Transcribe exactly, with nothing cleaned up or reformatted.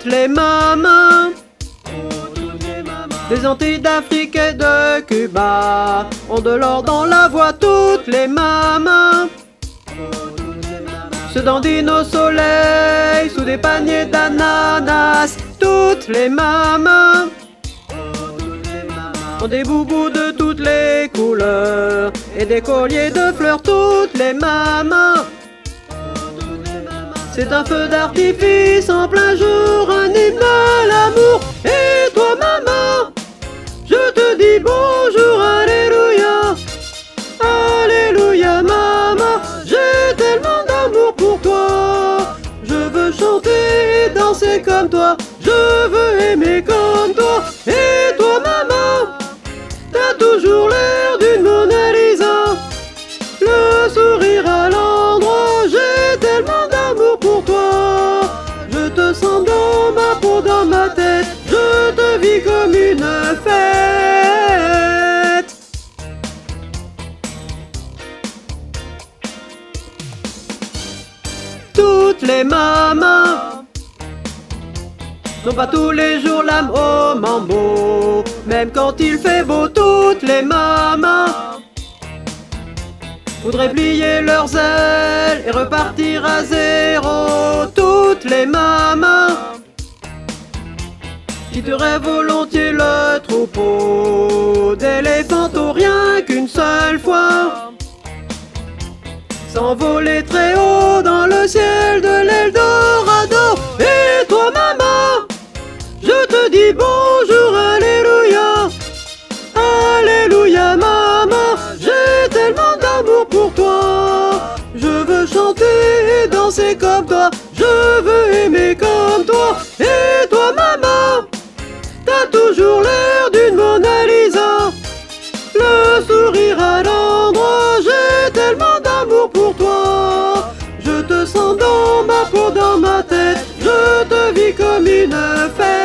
toutes les mamans. Des Antilles d'Afrique et de Cuba ont de l'or dans la voix, toutes les mamans. Se dandinent au soleil sous des paniers d'ananas, toutes les mamans. Ont des boubous de toutes les couleurs et des colliers de fleurs, toutes les mamans. C'est un feu d'artifice en plein jour, un hymne à l'amour. Et toi maman, je te dis bonjour, alléluia. Alléluia maman, j'ai tellement d'amour pour toi. Je veux chanter et danser comme toi, je veux aimer comme toi. Et toi maman, t'as toujours l'air d'une Mona Lisa, le sourire à l'endroit, j'ai tellement d'amour pour toi. Je te sens dans ma peau, dans ma tête, je te vis comme une fête. Toutes les mamans n'ont pas tous les jours l'âme au mambo, même quand il fait beau, toutes les mamans voudraient plier leurs ailes et repartir à zéro, toutes les mamans quitteraient volontiers le troupeau d'éléphantos rien qu'une seule fois, s'envoler très haut dans le ciel de l'Eldorado. Et toi maman, je te dis bonjour, alléluia. Alléluia maman, j'ai tellement d'amour pour toi. Je veux chanter et danser comme toi, je veux aimer comme toi. Et toi maman, t'as toujours l'air d'une Mona Lisa, le sourire à l'endroit, j'ai tellement d'amour pour toi. Je te sens dans ma peau, dans ma tête, je te vis comme une fête.